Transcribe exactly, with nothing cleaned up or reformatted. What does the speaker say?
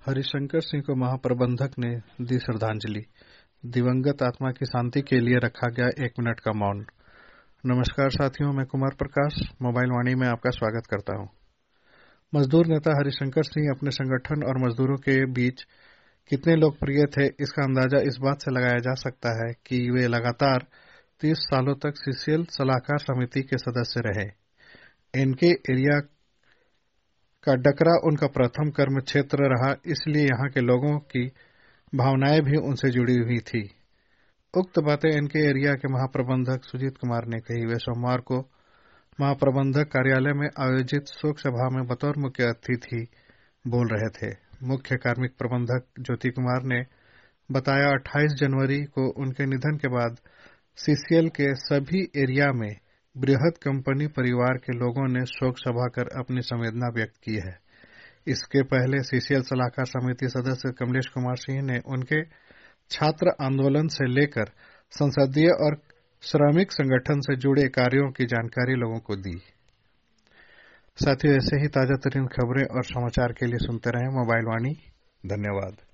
हरिशंकर सिंह को महाप्रबंधक ने दी श्रद्धांजलि। दिवंगत आत्मा की शांति के लिए रखा गया एक मिनट का मौन। नमस्कार साथियों, मैं कुमार प्रकाश मोबाइल वाणी में आपका स्वागत करता हूं। मजदूर नेता हरिशंकर सिंह अपने संगठन और मजदूरों के बीच कितने लोकप्रिय थे, इसका अंदाजा इस बात से लगाया जा सकता है कि वे लगातार तीस सालों तक सीसीएल सलाहकार समिति के सदस्य रहे। एनके एरिया का डकरा उनका प्रथम कर्म क्षेत्र रहा, इसलिए यहाँ के लोगों की भावनाएं भी उनसे जुड़ी हुई थी। उक्त बातें एनके एरिया के महाप्रबंधक सुजीत कुमार ने कही। वे सोमवार को महाप्रबंधक कार्यालय में आयोजित शोक सभा में बतौर मुख्य अतिथि बोल रहे थे। मुख्य कार्मिक प्रबंधक ज्योति कुमार ने बताया, अट्ठाईस जनवरी को उनके निधन के बाद सीसीएल के सभी एरिया में बृहद कंपनी परिवार के लोगों ने शोक सभा कर अपनी संवेदना व्यक्त की है। इसके पहले सीसीएल सलाहकार समिति सदस्य कमलेश कुमार सिंह ने उनके छात्र आंदोलन से लेकर संसदीय और श्रमिक संगठन से जुड़े कार्यों की जानकारी लोगों को दी। साथियों, ऐसे ही ताजा तरीन खबरें और समाचार के लिए सुनते रहें मोबाइल वाणी। धन्यवाद।